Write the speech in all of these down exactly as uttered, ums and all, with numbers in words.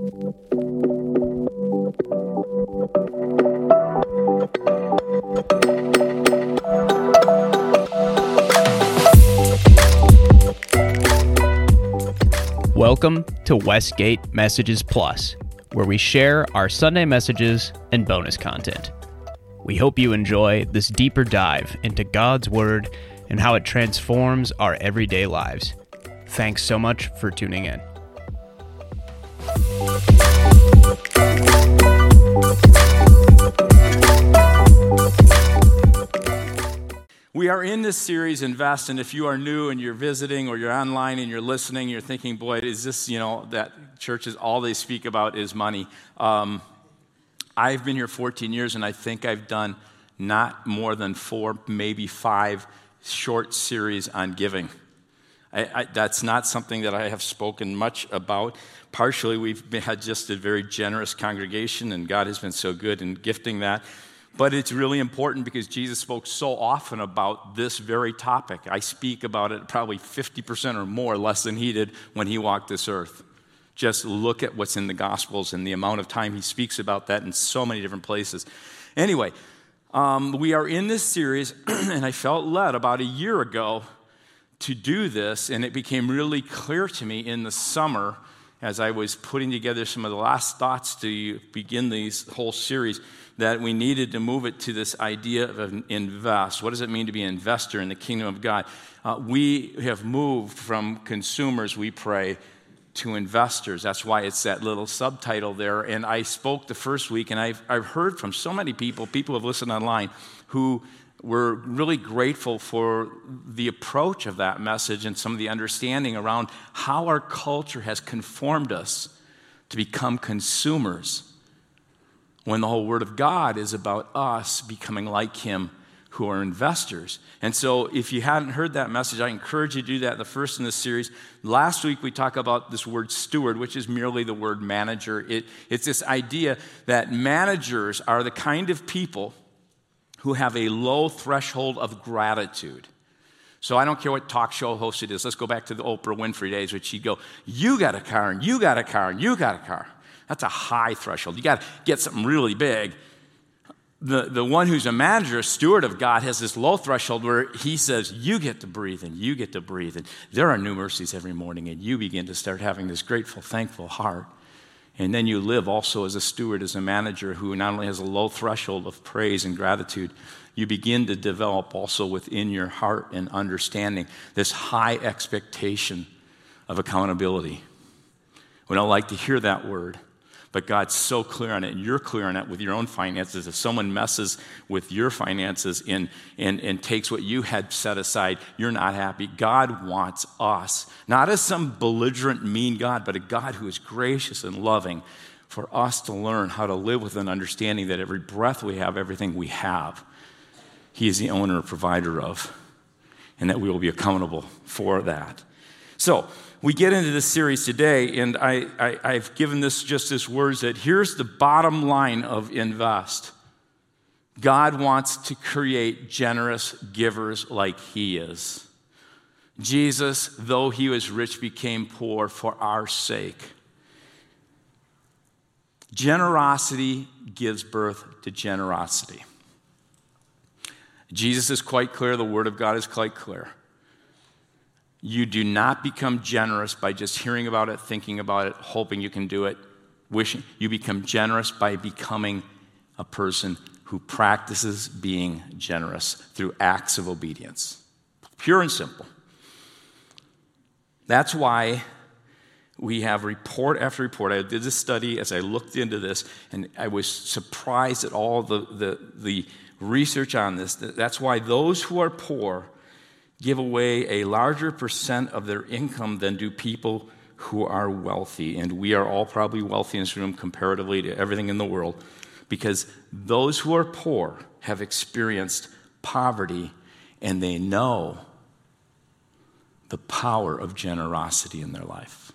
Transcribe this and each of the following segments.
Welcome to Westgate Messages Plus, where we share our Sunday messages and bonus content. We hope you enjoy this deeper dive into God's Word and how it transforms our everyday lives. Thanks so much for tuning in. We are in this series, Invest, and if you are new and you're visiting or you're online and you're listening, you're thinking, boy, is this, you know, that churches, all they speak about is money. Um, I've been here fourteen years, and I think I've done not more than four, maybe five short series on giving. I, I, that's not something that I have spoken much about. Partially, we've been, had just a very generous congregation, and God has been so good in gifting that. But it's really important because Jesus spoke so often about this very topic. I speak about it probably fifty percent or more, less than he did when he walked this earth. Just look at what's in the Gospels and the amount of time he speaks about that in so many different places. Anyway, um, we are in this series, and I felt led about a year ago to do this, and it became really clear to me in the summer as I was putting together some of the last thoughts to begin this whole series, that we needed to move it to this idea of invest. What does it mean to be an investor in the kingdom of God? Uh, we have moved from consumers, we pray, to investors. That's why it's that little subtitle there. And I spoke the first week, and I've, I've heard from so many people, people who have listened online, who were really grateful for the approach of that message and some of the understanding around how our culture has conformed us to become consumers, when the whole Word of God is about us becoming like Him who are investors. And so if you hadn't heard that message, I encourage you to do that, the first in this series. Last week we talked about this word steward, which is merely the word manager. It, it's this idea that managers are the kind of people who have a low threshold of gratitude. So I don't care what talk show host it is. Let's go back to the Oprah Winfrey days, which she'd go, you got a car, and you got a car, and you got a car. That's a high threshold. You got to get something really big. The, the one who's a manager, a steward of God, has this low threshold where he says, you get to breathe and you get to breathe. And there are new mercies every morning, and you begin to start having this grateful, thankful heart. And then you live also as a steward, as a manager who not only has a low threshold of praise and gratitude, you begin to develop also within your heart and understanding this high expectation of accountability. We don't like to hear that word. But God's so clear on it, and you're clear on it with your own finances. If someone messes with your finances and, and, and takes what you had set aside, you're not happy. God wants us, not as some belligerent, mean God, but a God who is gracious and loving, for us to learn how to live with an understanding that every breath we have, everything we have, He is the owner and provider of, and that we will be accountable for that. So, we get into this series today, and I, I, I've given this just as words that here's the bottom line of invest. God wants to create generous givers like He is. Jesus, though He was rich, became poor for our sake. Generosity gives birth to generosity. Jesus is quite clear. The Word of God is quite clear. You do not become generous by just hearing about it, thinking about it, hoping you can do it, wishing. You become generous by becoming a person who practices being generous through acts of obedience. Pure and simple. That's why we have report after report. I did this study as I looked into this, and I was surprised at all the, the, the research on this. That's why those who are poor give away a larger percent of their income than do people who are wealthy. And we are all probably wealthy in this room comparatively to everything in the world, because those who are poor have experienced poverty, and they know the power of generosity in their life.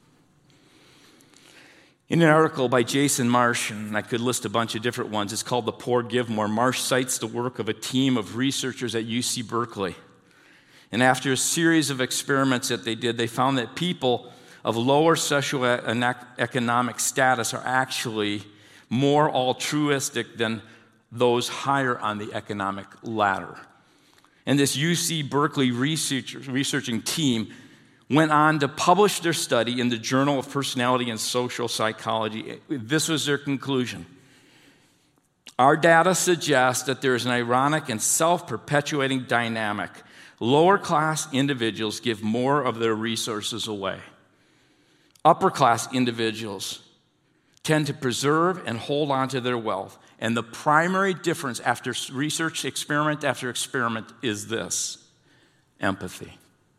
In an article by Jason Marsh, and I could list a bunch of different ones, it's called The Poor Give More. Marsh cites the work of a team of researchers at U C Berkeley. And after a series of experiments that they did, they found that people of lower socioeconomic status are actually more altruistic than those higher on the economic ladder. And this U C Berkeley research, researching team went on to publish their study in the Journal of Personality and Social Psychology. This was their conclusion. Our data suggests that there is an ironic and self-perpetuating dynamic. Lower-class individuals give more of their resources away. Upper-class individuals tend to preserve and hold on to their wealth. And the primary difference after research experiment after experiment is this: empathy.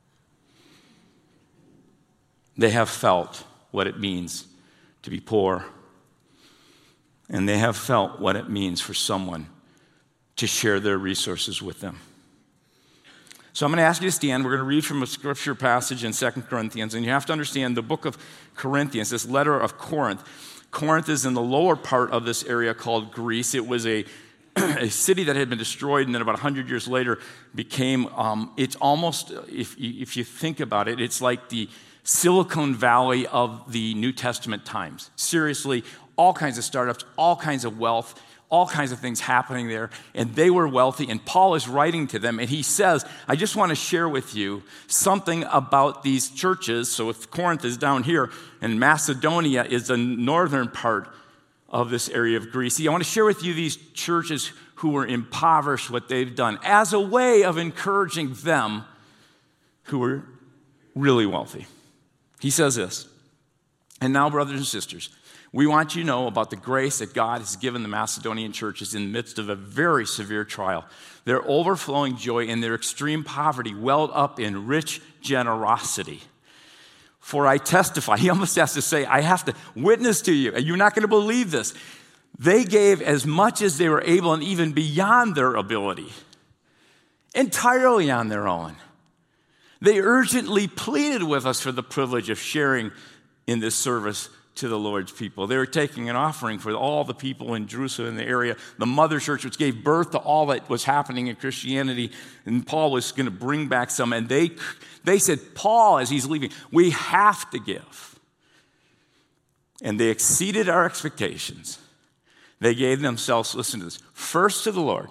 They have felt what it means to be poor, and they have felt what it means for someone to share their resources with them. So I'm going to ask you to stand. We're going to read from a scripture passage in Second Corinthians, and you have to understand the book of Corinthians, this letter of Corinth. Corinth is in the lower part of this area called Greece. It was a, a city that had been destroyed, and then about one hundred years later became, um, it's almost, if, if you think about it, it's like the Silicon Valley of the New Testament times. Seriously, all kinds of startups, all kinds of wealth, all kinds of things happening there, and they were wealthy, and Paul is writing to them, and he says, I just want to share with you something about these churches. So if Corinth is down here, and Macedonia is the northern part of this area of Greece, I want to share with you these churches who were impoverished, what they've done, as a way of encouraging them who were really wealthy. He says this, and now, brothers and sisters, we want you to know about the grace that God has given the Macedonian churches in the midst of a very severe trial. Their overflowing joy and their extreme poverty welled up in rich generosity. For I testify, he almost has to say, I have to witness to you, and you're not going to believe this. They gave as much as they were able and even beyond their ability, entirely on their own. They urgently pleaded with us for the privilege of sharing in this service to the Lord's people. They were taking an offering for all the people in Jerusalem, in the area, the mother church, which gave birth to all that was happening in Christianity, and Paul was going to bring back some, and they, they said, Paul, as he's leaving, we have to give. And they exceeded our expectations. They gave themselves, listen to this, first to the Lord,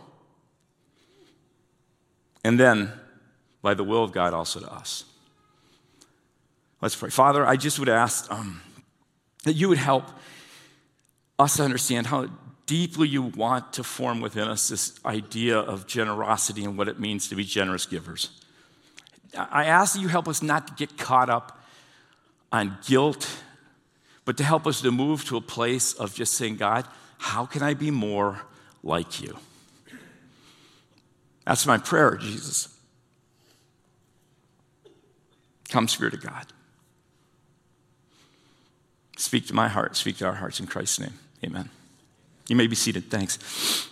and then, by the will of God, also to us. Let's pray. Father, I just would ask um, that you would help us to understand how deeply you want to form within us this idea of generosity and what it means to be generous givers. I ask that you help us not to get caught up on guilt, but to help us to move to a place of just saying, God, how can I be more like you? That's my prayer, Jesus. Come, Spirit of God. Speak to my heart, speak to our hearts in Christ's name. Amen. You may be seated. Thanks.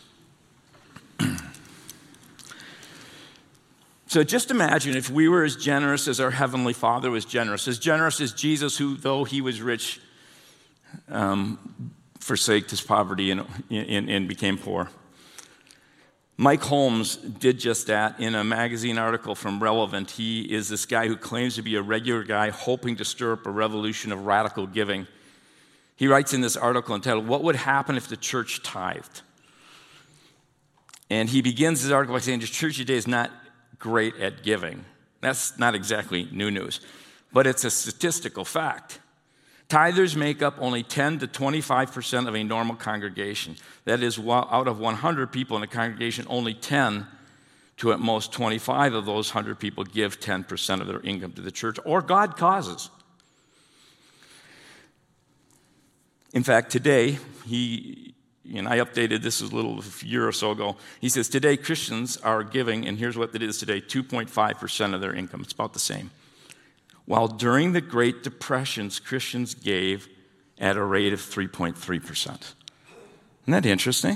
So just imagine if we were as generous as our Heavenly Father was generous, as generous as Jesus, who, though he was rich, um, forsaked his poverty and, and, and became poor. Mike Holmes did just that in a magazine article from Relevant. He is this guy who claims to be a regular guy hoping to stir up a revolution of radical giving. He writes in this article entitled, What Would Happen If the Church Tithed? And he begins his article by saying, the church today is not great at giving. That's not exactly new news, but it's a statistical fact. Tithers make up only ten to twenty-five percent of a normal congregation. That is, out of one hundred people in a congregation, only ten to at most twenty-five of those one hundred people give ten percent of their income to the church or God causes. In fact, today, he, and I updated this a little a year or so ago, he says, today Christians are giving, and here's what it is today, two point five percent of their income. It's about the same. While during the Great Depressions, Christians gave at a rate of three point three percent. Isn't that interesting?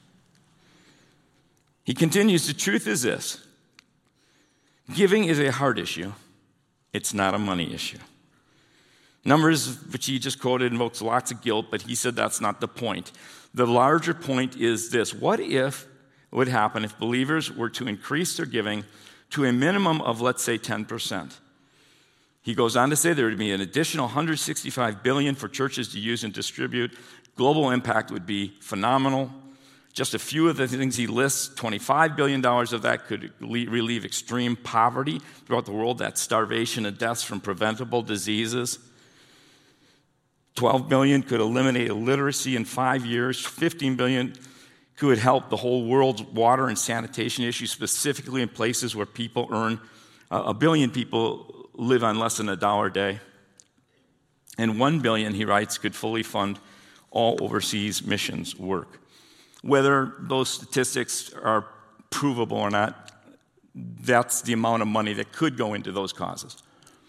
He continues, the truth is this. Giving is a heart issue. It's not a money issue. Numbers, which he just quoted, invokes lots of guilt, but he said that's not the point. The larger point is this. What if, what would happen if believers were to increase their giving to a minimum of, let's say, ten percent? He goes on to say there would be an additional one hundred sixty-five billion dollars for churches to use and distribute. Global impact would be phenomenal. Just a few of the things he lists, twenty-five billion dollars of that could relieve extreme poverty throughout the world. That's starvation and deaths from preventable diseases. twelve billion dollars could eliminate illiteracy in five years. fifteen billion dollars could help the whole world's water and sanitation issues, specifically in places where people earn, uh, a billion people live on less than a dollar a day. And one billion dollars, he writes, could fully fund all overseas missions work. Whether those statistics are provable or not, that's the amount of money that could go into those causes.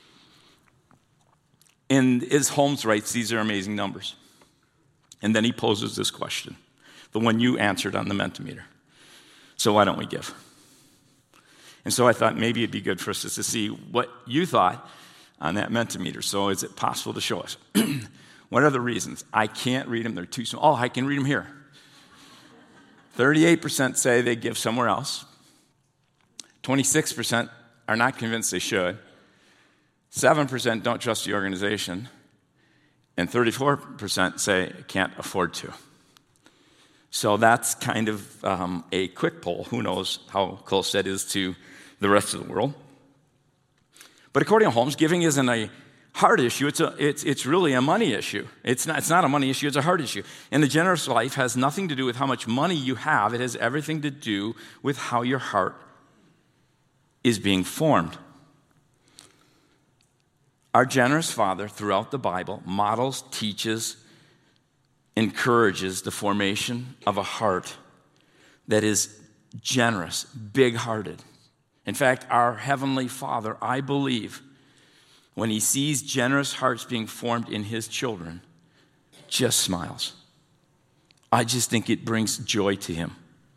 And as Holmes writes, these are amazing numbers. And then he poses this question, the one you answered on the Mentimeter. So why don't we give? And so I thought maybe it'd be good for us just to see what you thought on that Mentimeter. So is it possible to show us? What are the reasons? I can't read them. They're too small. Oh, I can read them here. thirty-eight percent say they give somewhere else. twenty-six percent are not convinced they should. seven percent don't trust the organization. And thirty-four percent say can't afford to. So that's kind of um, a quick poll. Who knows how close that is to the rest of the world. But according to Holmes, giving isn't a heart issue. It's, a, it's, it's really a money issue. It's not, it's not a money issue. It's a heart issue. And the generous life has nothing to do with how much money you have. It has everything to do with how your heart is being formed. Our generous Father throughout the Bible models, teaches, encourages the formation of a heart that is generous, big-hearted. In fact, our Heavenly Father, I believe, when he sees generous hearts being formed in his children, just smiles. I just think it brings joy to him.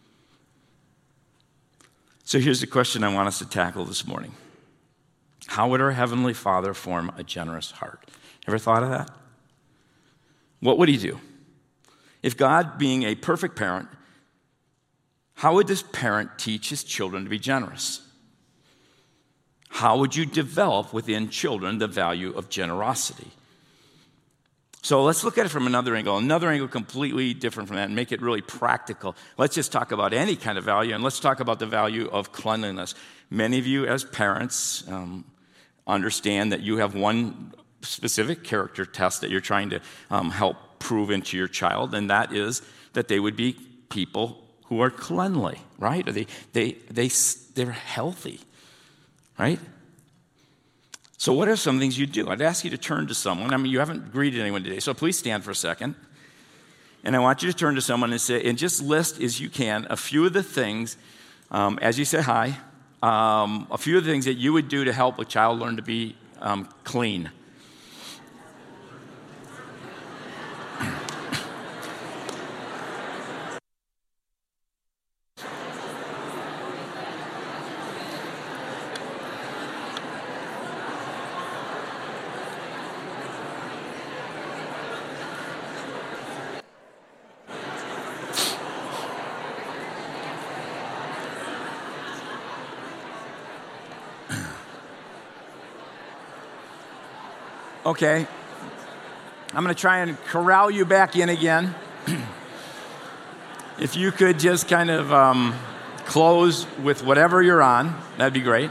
So here's the question I want us to tackle this morning. How would our Heavenly Father form a generous heart? Ever thought of that? What would he do? If God, being a perfect parent, how would this parent teach his children to be generous? How would you develop within children the value of generosity? So let's look at it from another angle, another angle completely different from that, and make it really practical. Let's just talk about any kind of value, and let's talk about the value of cleanliness. Many of you as parents um, understand that you have one specific character test that you're trying to um, help prove into your child, and that is that they would be people who are cleanly, right? Or they, they, they, they're healthy. Right? So what are some things you do? I'd ask you to turn to someone. I mean, you haven't greeted anyone today, so please stand for a second. And I want you to turn to someone and say, and just list as you can a few of the things, um, as you say hi, um, a few of the things that you would do to help a child learn to be um, clean. Okay, I'm going to try and corral you back in again. If you could just kind of um, close with whatever you're on, that'd be great.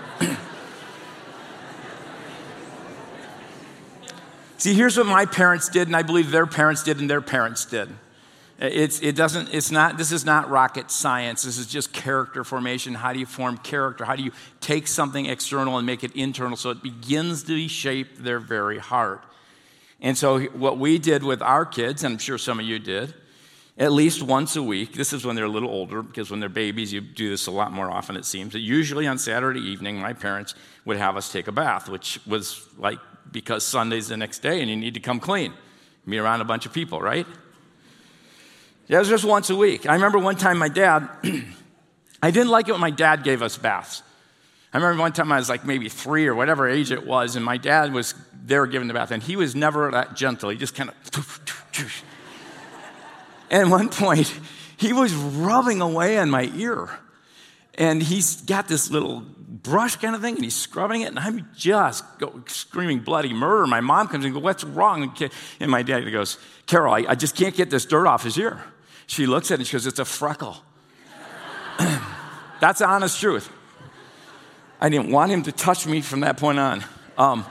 See, here's what my parents did, and I believe their parents did, and their parents did. It's, it doesn't, it's not, this is not rocket science. This is just character formation. How do you form character? How do you take something external and make it internal so it begins to shape their very heart? And so what we did with our kids, and I'm sure some of you did, at least once a week, this is when they're a little older, because when they're babies, you do this a lot more often, it seems. But usually on Saturday evening, my parents would have us take a bath, which was like, because Sunday's the next day and you need to come clean. Be around a bunch of people, right? Yeah, it was just once a week. I remember one time my dad, I didn't like it when my dad gave us baths. I remember one time I was like maybe three or whatever age it was, and my dad was there giving the bath, and he was never that gentle. He just kind of, and at one point, he was rubbing away on my ear, and he's got this little brush kind of thing, and he's scrubbing it, and I'm just go, screaming bloody murder. My mom comes in and goes, what's wrong? And my dad goes, Carol, I, I just can't get this dirt off his ear. She looks at it and she goes, it's a freckle. That's the honest truth. I didn't want him to touch me from that point on. Um,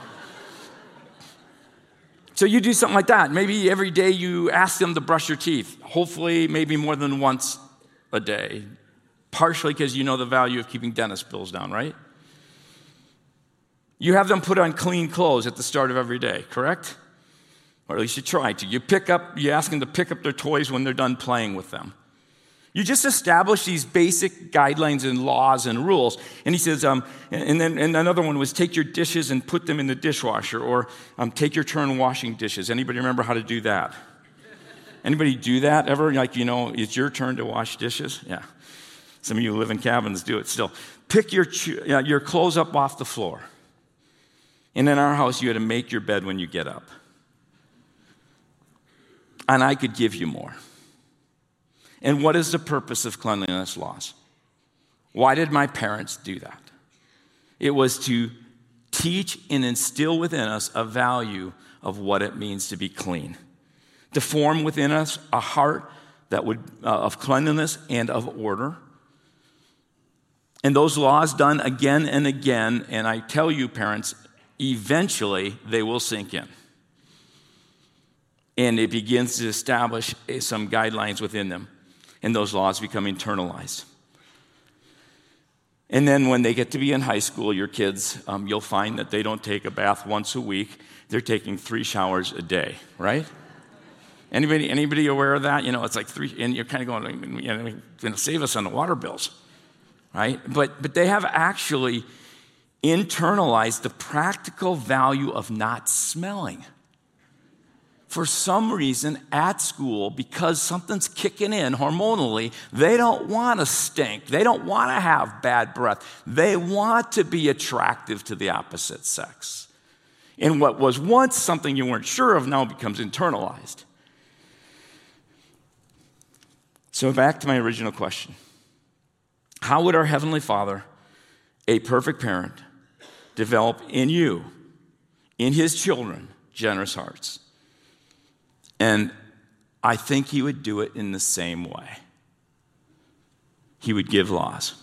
so you do something like that. Maybe every day you ask them to brush your teeth. Hopefully, maybe more than once a day. Partially because you know the value of keeping dentist bills down, right? You have them put on clean clothes at the start of every day, correct? Or at least you try to. You pick up, you ask them to pick up their toys when they're done playing with them. You just establish these basic guidelines and laws and rules. And he says, um, and then and another one was take your dishes and put them in the dishwasher, or um, take your turn washing dishes. Anybody remember how to do that? Anybody do that ever? Like, you know, it's your turn to wash dishes? Yeah. Some of you who live in cabins do it still. Pick your, uh, your clothes up off the floor. And in our house, you had to make your bed when you get up. And I could give you more. And what is the purpose of cleanliness laws? Why did my parents do that? It was to teach and instill within us a value of what it means to be clean. To form within us a heart that would uh, of cleanliness and of order. And those laws done again and again, and I tell you, parents, eventually they will sink in. And it begins to establish some guidelines within them. And those laws become internalized. And then when they get to be in high school, your kids, um, you'll find that they don't take a bath once a week. They're taking three showers a day, right? Anybody anybody aware of that? You know, it's like three, and you're kind of going, you know, going to save us on the water bills, right? But but they have actually internalized the practical value of not smelling. For some reason, at school, because something's kicking in hormonally, they don't want to stink. They don't want to have bad breath. They want to be attractive to the opposite sex. And what was once something you weren't sure of now becomes internalized. So back to my original question. How would our Heavenly Father, a perfect parent, develop in you, in His children, generous hearts? And I think He would do it in the same way. He would give laws.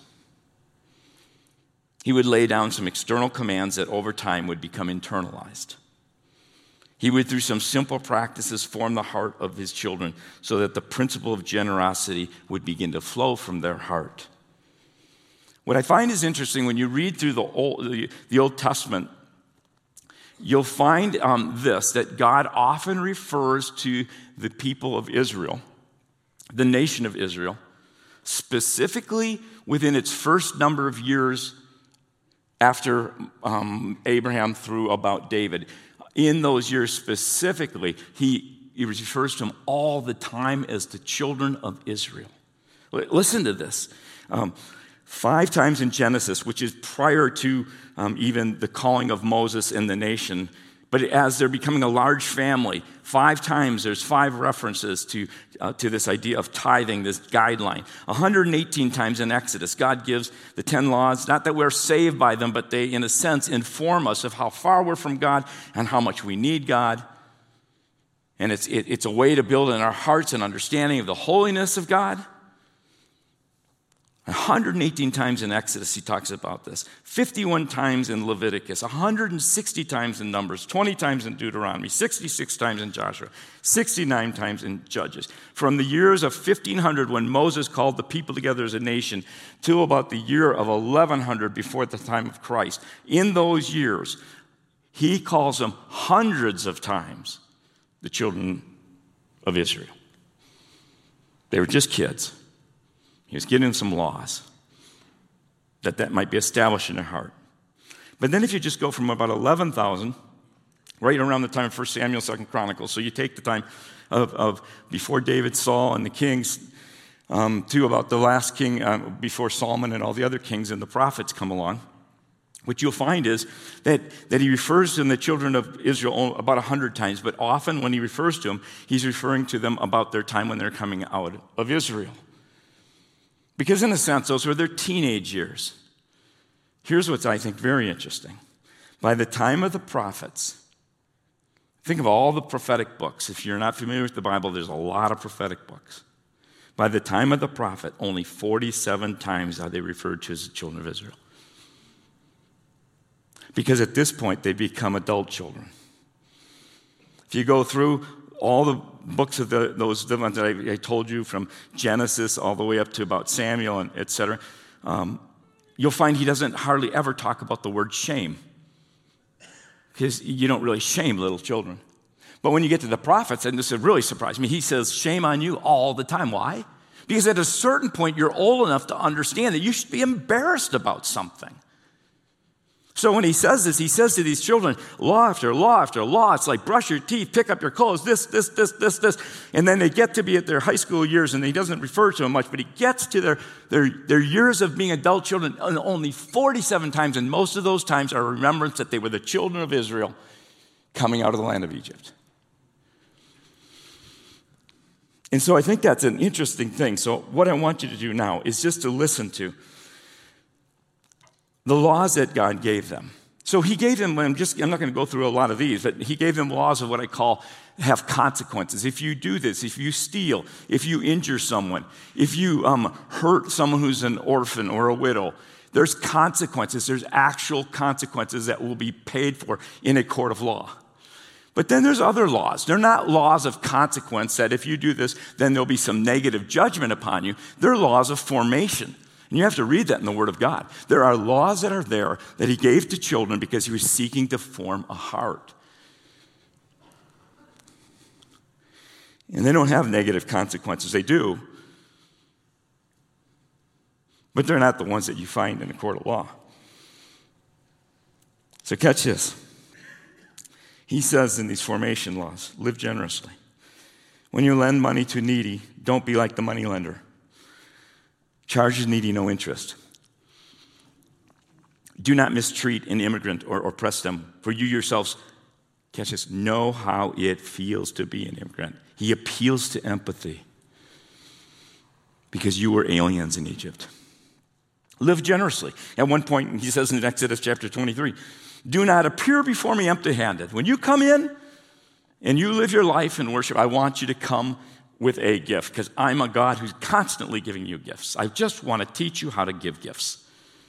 He would lay down some external commands that over time would become internalized. He would, through some simple practices, form the heart of His children so that the principle of generosity would begin to flow from their heart. What I find is interesting when you read through the Old, the, the Old Testament, you'll find um, this, that God often refers to the people of Israel, the nation of Israel, specifically within its first number of years after um, Abraham through about David. In those years specifically, he, he refers to them all the time as the children of Israel. Listen to this. Um, Five times in Genesis, which is prior to um, even the calling of Moses and the nation, but as they're becoming a large family, five times there's five references to, uh, to this idea of tithing, this guideline. one hundred eighteen times in Exodus, God gives the ten laws, not that we're saved by them, but they, in a sense, inform us of how far we're from God and how much we need God. And it's, it, it's a way to build in our hearts an understanding of the holiness of God. one hundred eighteen times in Exodus, he talks about this. fifty-one times in Leviticus, one hundred sixty times in Numbers, twenty times in Deuteronomy, sixty-six times in Joshua, sixty-nine times in Judges. From the years of fifteen hundred, when Moses called the people together as a nation, to about the year of eleven hundred before the time of Christ. In those years, he calls them hundreds of times the children of Israel. They were just kids. He was giving them some laws that that might be established in their heart. But then if you just go from about eleven thousand, right around the time of First Samuel, Second Chronicles, so you take the time of, of before David, Saul, and the kings, um, to about the last king uh, before Solomon and all the other kings and the prophets come along, what you'll find is that, that he refers to the children of Israel about a hundred times, but often when he refers to them, he's referring to them about their time when they're coming out of Israel. Because in a sense, those were their teenage years. Here's what's, I think, very interesting. By the time of the prophets, think of all the prophetic books. If you're not familiar with the Bible, there's a lot of prophetic books. By the time of the prophet, only forty-seven times are they referred to as the children of Israel. Because at this point, they become adult children. If you go through all the books of the, those the ones that I, I told you, from Genesis all the way up to about Samuel and et cetera, um, you'll find he doesn't hardly ever talk about the word shame. Because you don't really shame little children. But when you get to the prophets, and this has really surprised me, he says, shame on you all the time. Why? Because at a certain point, you're old enough to understand that you should be embarrassed about something. So when he says this, he says to these children, law after law after law. It's like brush your teeth, pick up your clothes, this, this, this, this, this. And then they get to be at their high school years, and he doesn't refer to them much, but he gets to their, their, their years of being adult children only forty-seven times, and most of those times are a remembrance that they were the children of Israel coming out of the land of Egypt. And so I think that's an interesting thing. So what I want you to do now is just to listen to the laws that God gave them. So he gave them, I'm just, I'm not going to go through a lot of these, but he gave them laws of what I call have consequences. If you do this, if you steal, if you injure someone, if you um, hurt someone who's an orphan or a widow, there's consequences. There's actual consequences that will be paid for in a court of law. But then there's other laws. They're not laws of consequence that if you do this, then there'll be some negative judgment upon you. They're laws of formation. And you have to read that in the Word of God. There are laws that are there that he gave to children because he was seeking to form a heart. And they don't have negative consequences. They do. But they're not the ones that you find in a court of law. So catch this. He says in these formation laws, live generously. When you lend money to needy, don't be like the moneylender. Charge the needy no interest. Do not mistreat an immigrant or oppress them, for you yourselves, catch this, know how it feels to be an immigrant. He appeals to empathy because you were aliens in Egypt. Live generously. At one point, he says in Exodus chapter twenty-three, do not appear before me empty-handed. When you come in and you live your life in worship, I want you to come with a gift, because I'm a God who's constantly giving you gifts. I just want to teach you how to give gifts.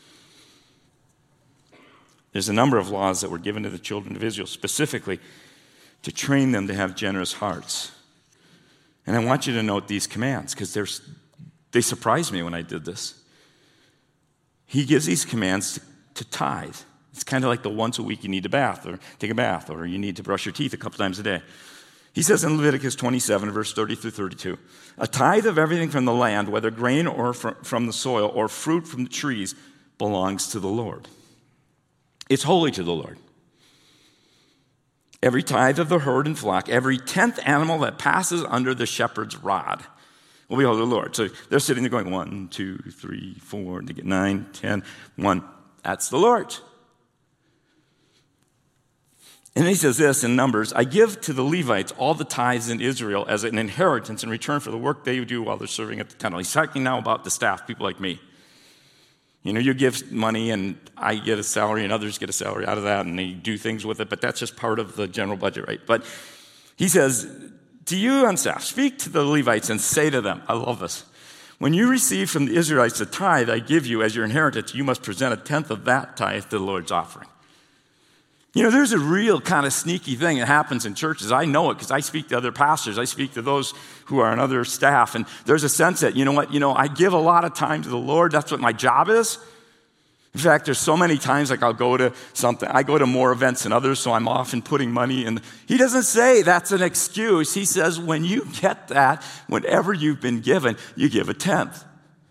There's a number of laws that were given to the children of Israel specifically to train them to have generous hearts. And I want you to note these commands, because they surprised me when I did this. He gives these commands to, to tithe. It's kind of like the once a week you need to bath or take a bath, or you need to brush your teeth a couple times a day. He says in Leviticus twenty-seven, verse thirty through thirty-two, a tithe of everything from the land, whether grain or from the soil or fruit from the trees, belongs to the Lord. It's holy to the Lord. Every tithe of the herd and flock, every tenth animal that passes under the shepherd's rod will be holy to the Lord. So they're sitting there going, one, two, three, four, and they get nine, ten, one. That's the Lord. And he says this in Numbers, I give to the Levites all the tithes in Israel as an inheritance in return for the work they do while they're serving at the temple. He's talking now about the staff, people like me. You know, you give money and I get a salary and others get a salary out of that and they do things with it, but that's just part of the general budget, right? But he says, to you on staff, speak to the Levites and say to them, I love this, when you receive from the Israelites the tithe I give you as your inheritance, you must present a tenth of that tithe to the Lord's offering. You know, there's a real kind of sneaky thing that happens in churches. I know it because I speak to other pastors. I speak to those who are on other staff. And there's a sense that, you know what, you know, I give a lot of time to the Lord. That's what my job is. In fact, there's so many times like I'll go to something. I go to more events than others, so I'm often putting money in. He doesn't say that's an excuse. He says when you get that, whatever you've been given, you give a tenth.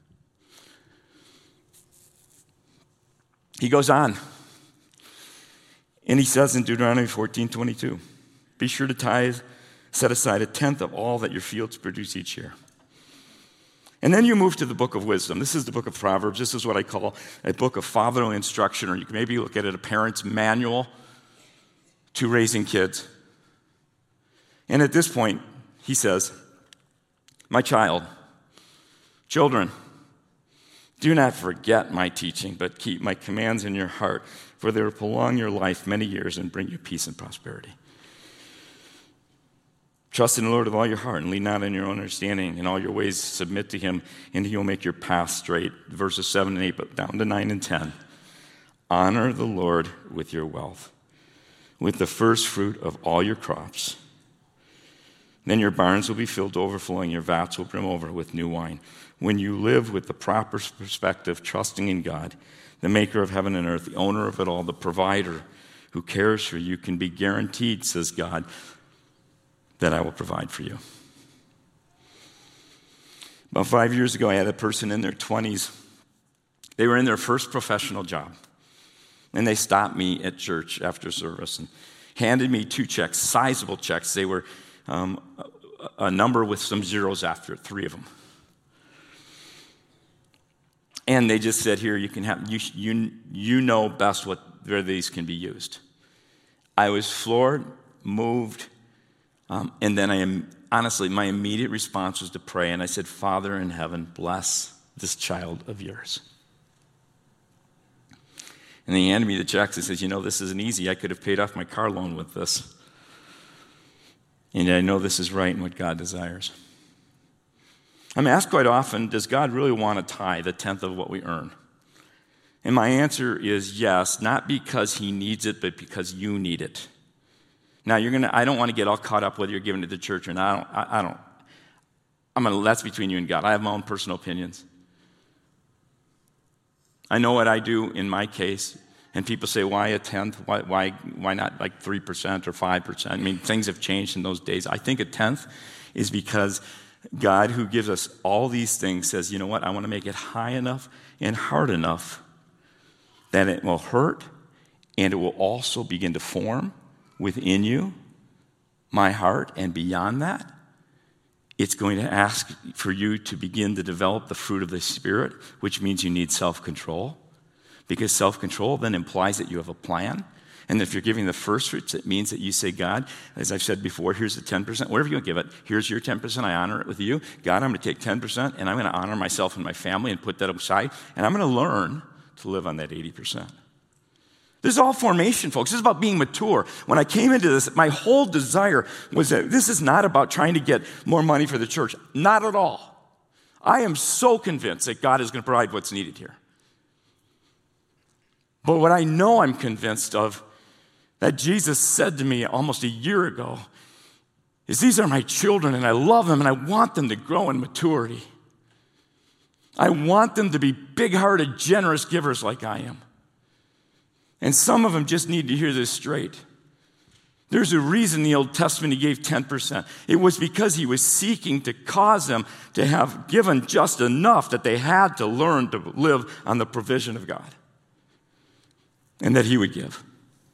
He goes on. And he says in Deuteronomy fourteen twenty-two, be sure to tithe, set aside a tenth of all that your fields produce each year. And then you move to the book of wisdom. This is the book of Proverbs. This is what I call a book of fatherly instruction, or you can maybe look at it a parent's manual to raising kids. And at this point, he says, my child, children, Do not forget my teaching, but keep my commands in your heart, for they will prolong your life many years and bring you peace and prosperity. Trust in the Lord with all your heart and lean not on your own understanding. In all your ways submit to him, and he will make your path straight. Verses seven and eight, but down to nine and ten. Honor the Lord with your wealth, with the first fruit of all your crops. Then your barns will be filled to overflowing, your vats will brim over with new wine. When you live with the proper perspective, trusting in God, the maker of heaven and earth, the owner of it all, the provider who cares for you, can be guaranteed, says God, that I will provide for you. About five years ago, I had a person in their twenties. They were in their first professional job. And they stopped me at church after service and handed me two checks, sizable checks. They were um, a, a number with some zeros after it, three of them. And they just said, here, you can have, you, you, you know best what, where these can be used. I was floored, moved, um, and then I am, honestly, my immediate response was to pray, and I said, Father in heaven, bless this child of yours. And he handed me the checks and says, you know, this isn't easy. I could have paid off my car loan with this. And I know this is right and what God desires. I'm asked quite often, does God really want to tithe a tenth of what we earn? And my answer is yes, not because he needs it, but because you need it. Now, you're gonna. I don't want to get all caught up whether you're giving to the church or not. I don't. I, I don't I'm gonna. That's between you and God. I have my own personal opinions. I know what I do in my case, and people say, why a tenth? Why, why, why not like three percent or five percent? I mean, things have changed in those days. I think a tenth is because God, who gives us all these things, says, you know what, I want to make it high enough and hard enough that it will hurt, and it will also begin to form within you, my heart, and beyond that, it's going to ask for you to begin to develop the fruit of the Spirit, which means you need self-control, because self-control then implies that you have a plan. And if you're giving the first fruits, it means that you say, God, as I've said before, here's the ten percent. Whatever you give it, here's your ten percent. I honor it with you. God, I'm going to take ten percent, and I'm going to honor myself and my family and put that aside, and I'm going to learn to live on that eighty percent. This is all formation, folks. This is about being mature. When I came into this, my whole desire was that this is not about trying to get more money for the church. Not at all. I am so convinced that God is going to provide what's needed here. But what I know I'm convinced of, that Jesus said to me almost a year ago, is these are my children, and I love them, and I want them to grow in maturity. I want them to be big-hearted, generous givers like I am. And some of them just need to hear this straight. There's a reason the Old Testament he gave ten percent. It was because he was seeking to cause them to have given just enough that they had to learn to live on the provision of God. And that he would give.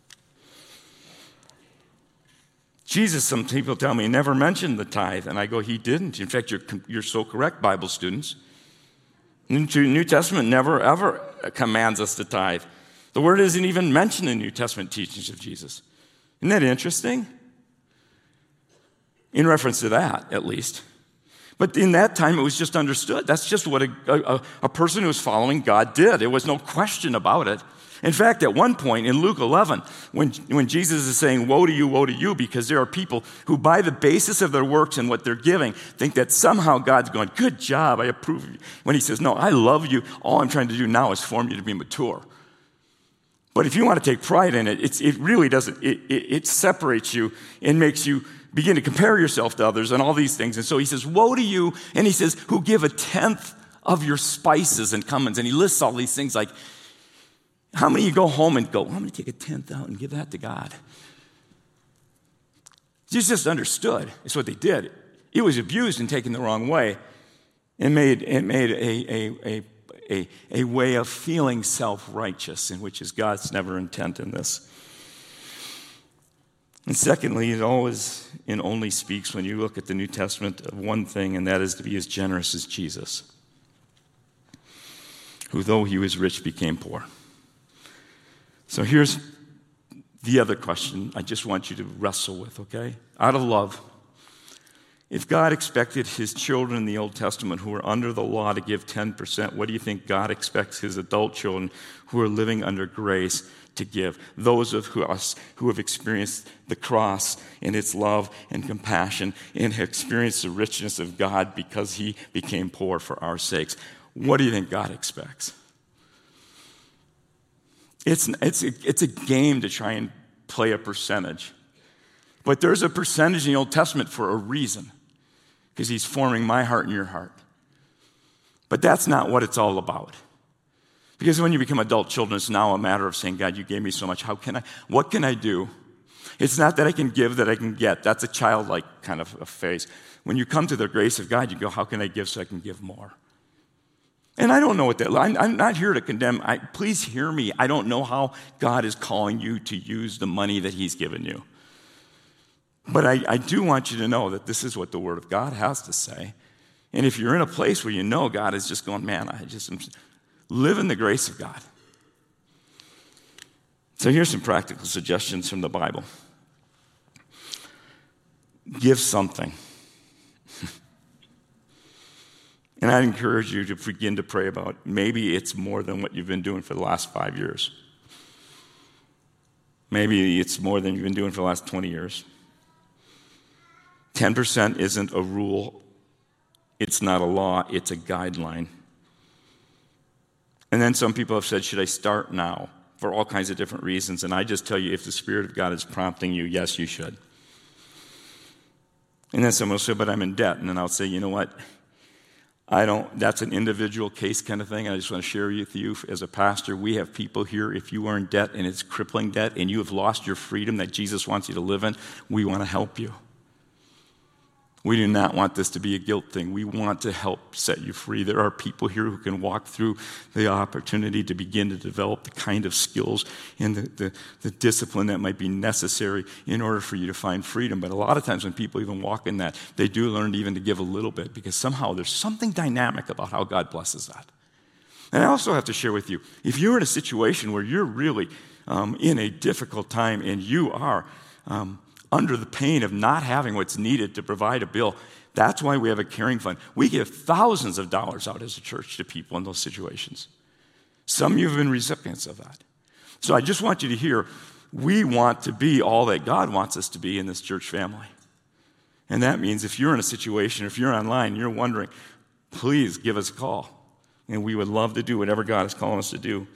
Jesus, some people tell me, never mentioned the tithe. And I go, he didn't. In fact, you're, you're so correct, Bible students. The New Testament never, ever commands us to tithe. The word isn't even mentioned in New Testament teachings of Jesus. Isn't that interesting? In reference to that, at least. But in that time, it was just understood. That's just what a, a, a person who was following God did. There was no question about it. In fact, at one point in Luke eleven, when, when Jesus is saying, woe to you, woe to you, because there are people who by the basis of their works and what they're giving, think that somehow God's going, good job, I approve of you. When he says, no, I love you. All I'm trying to do now is form you to be mature. But if you want to take pride in it, it's, it really doesn't. It, it, it separates you and makes you begin to compare yourself to others and all these things. And so he says, woe to you, and he says, who give a tenth of your spices and cummins. And he lists all these things like, how many of you go home and go, well, I'm going to take a tenth out and give that to God? It's just understood. It's what they did. It was abused and taken the wrong way and made, it made a, a, a, a, a way of feeling self-righteous, in which is God's never intent in this. And secondly, it always and only speaks when you look at the New Testament of one thing, and that is to be as generous as Jesus, who though he was rich became poor. So here's the other question I just want you to wrestle with, okay? Out of love, If God expected his children in the Old Testament who were under the law to give ten percent, what do you think God expects his adult children who are living under grace to give? Those of us who have experienced the cross and its love and compassion and have experienced the richness of God because he became poor for our sakes. What do you think God expects? It's, it's, a, it's a game to try and play a percentage. But there's a percentage in the Old Testament for a reason, because he's forming my heart and your heart. But that's not what it's all about. Because when you become adult children, it's now a matter of saying, God, you gave me so much. How can I, what can I do? It's not that I can give, that I can get. That's a childlike kind of a phase. When you come to the grace of God, you go, how can I give so I can give more? And I don't know what that, I'm, I'm not here to condemn. I, please hear me. I don't know how God is calling you to use the money that he's given you. But I, I do want you to know that this is what the Word of God has to say. And if you're in a place where you know God is just going, man, I just am, live in the grace of God. So here's some practical suggestions from the Bible. Give something. And I'd encourage you to begin to pray about, maybe it's more than what you've been doing for the last five years. Maybe it's more than you've been doing for the last twenty years. ten percent isn't a rule. It's not a law. It's a guideline. And then some people have said, should I start now? For all kinds of different reasons. And I just tell you, if the Spirit of God is prompting you, yes, you should. And then someone will say, but I'm in debt. And then I'll say, you know what? I don't, that's an individual case kind of thing. I just want to share with you as a pastor, we have people here, if you are in debt and it's crippling debt and you have lost your freedom that Jesus wants you to live in, we want to help you. We do not want this to be a guilt thing. We want to help set you free. There are people here who can walk through the opportunity to begin to develop the kind of skills and the, the, the discipline that might be necessary in order for you to find freedom. But a lot of times when people even walk in that, they do learn even to give a little bit, because somehow there's something dynamic about how God blesses that. And I also have to share with you, if you're in a situation where you're really um, in a difficult time and you are um, under the pain of not having what's needed to provide a bill, that's why we have a caring fund. We give thousands of dollars out as a church to people in those situations. Some of you have been recipients of that. So I just want you to hear, we want to be all that God wants us to be in this church family. And that means if you're in a situation, if you're online and you're wondering, please give us a call. And we would love to do whatever God is calling us to do.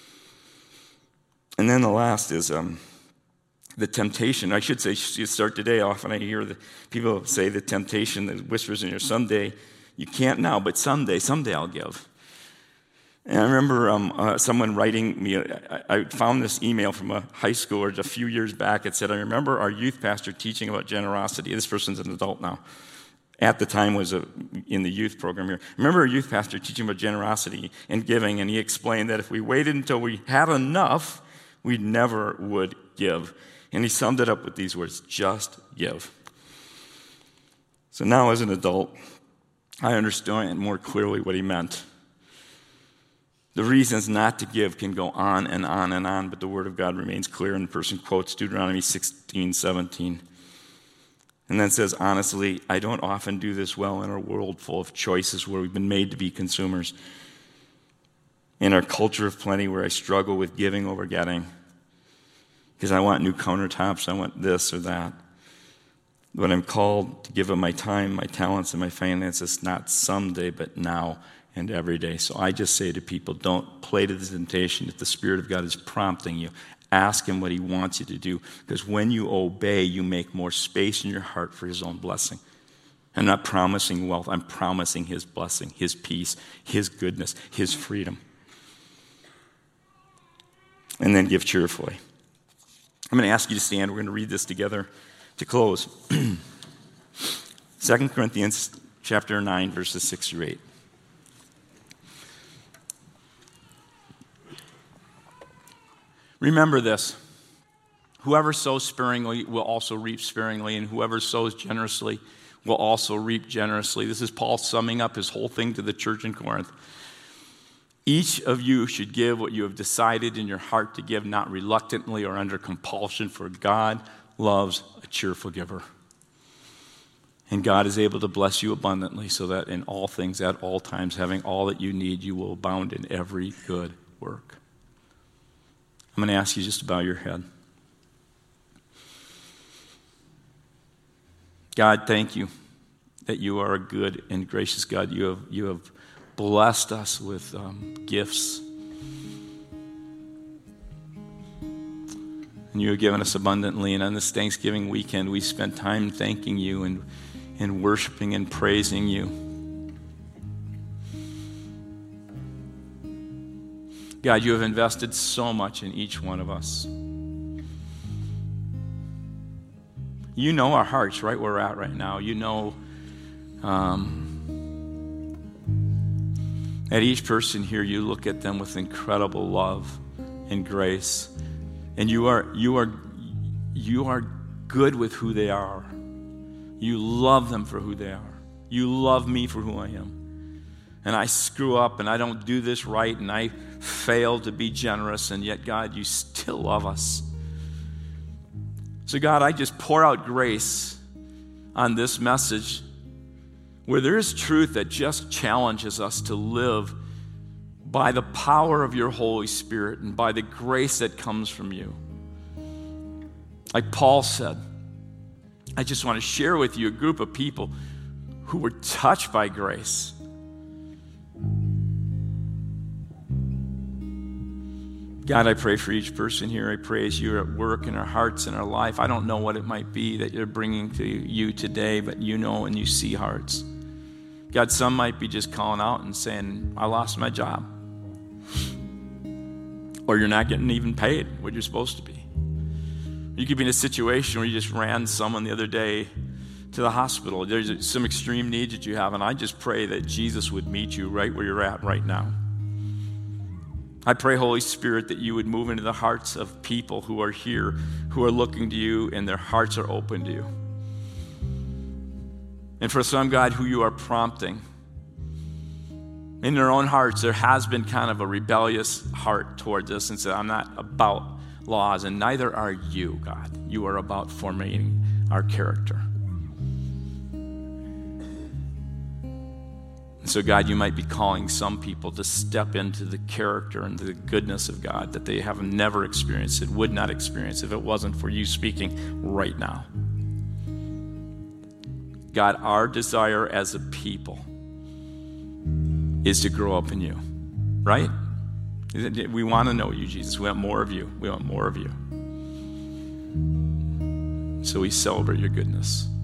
And then the last is um, the temptation. I should say, you start today. Often I hear the people say the temptation that whispers in your, someday, you can't now, but someday, someday I'll give. And I remember um, uh, someone writing me, I, I found this email from a high schooler a few years back. It said, I remember our youth pastor teaching about generosity. This person's an adult now. At the time was a, in the youth program here. I remember a youth pastor teaching about generosity and giving, and he explained that if we waited until we had enough, we never would give. And he summed it up with these words, just give. So now as an adult, I understand more clearly what he meant. The reasons not to give can go on and on and on, but the Word of God remains clear, and the person quotes Deuteronomy sixteen seventeen. And then says, honestly, I don't often do this well in our world full of choices where we've been made to be consumers. In our culture of plenty where I struggle with giving over getting. Because I want new countertops, I want this or that. But I'm called to give of my time, my talents, and my finances, not someday, but now and every day. So I just say to people, don't play to the temptation. If the Spirit of God is prompting you, ask Him what He wants you to do. Because when you obey, you make more space in your heart for His own blessing. I'm not promising wealth. I'm promising His blessing, His peace, His goodness, His freedom. And then give cheerfully. I'm going to ask you to stand. We're going to read this together to close. Second Corinthians chapter nine, verses six through eight. Remember this. Whoever sows sparingly will also reap sparingly, and whoever sows generously will also reap generously. This is Paul summing up his whole thing to the church in Corinth. Each of you should give what you have decided in your heart to give, not reluctantly or under compulsion, for God loves a cheerful giver. And God is able to bless you abundantly so that in all things, at all times, having all that you need, you will abound in every good work. I'm going to ask you just to bow your head. God, thank you that you are a good and gracious God. You have, you have blessed us with um, gifts. And you have given us abundantly. And on this Thanksgiving weekend, we spent time thanking you and, and worshiping and praising you. God, you have invested so much in each one of us. You know our hearts right where we're at right now. You know um, at each person here, you look at them with incredible love and grace. And you are, you are, you are good with who they are. You love them for who they are. You love me for who I am. And I screw up and I don't do this right and I fail to be generous, and yet, God, you still love us. So, God, I just pour out grace on this message where there is truth that just challenges us to live by the power of your Holy Spirit and by the grace that comes from you. Like Paul said, I just want to share with you a group of people who were touched by grace. God, I pray for each person here. I pray as you're at work in our hearts and our life. I don't know what it might be that you're bringing to you today, but you know and you see hearts. God, some might be just calling out and saying, I lost my job. Or you're not getting even paid what you're supposed to be. You could be in a situation where you just ran someone the other day to the hospital. There's some extreme needs that you have, and I just pray that Jesus would meet you right where you're at right now. I pray, Holy Spirit, that you would move into the hearts of people who are here, who are looking to you, and their hearts are open to you. And for some, God, who you are prompting, in their own hearts, there has been kind of a rebellious heart towards this and said, I'm not about laws, and neither are you, God. You are about formating our character. So, God, you might be calling some people to step into the character and the goodness of God that they have never experienced, and would not experience if it wasn't for you speaking right now. God, our desire as a people is to grow up in you, right? We want to know you, Jesus. We want more of you. We want more of you. So we celebrate your goodness.